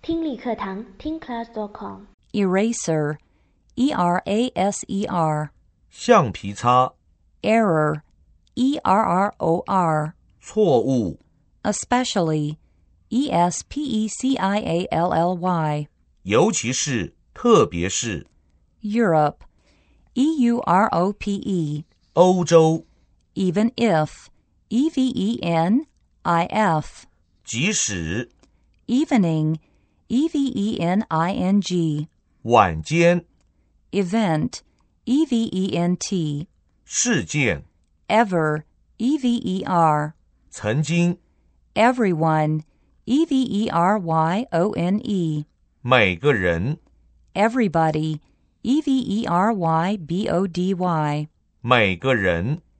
听力课堂听 class.com Eraser, E-R-A-S-E-R. 橡皮擦。 Error, E-R-R-O-R. 错误。 Especially, E-S-P-E-C-I-A-L-L-Y. 尤其是，特别是。 Europe, E-U-R-O-P-E. 欧洲。 Even if, E-V-E-N-I-F. 即使。 Evening, E-V-E-N-I-N-G. 晚间。 Event, E-V-E-N-T. 事件。 Ever, E-V-E-R. 曾经。 Everyone, E-V-E-R-Y-O-N-E. 每个人。 Everybody, E-V-E-R-Y-B-O-D-Y. 每个人。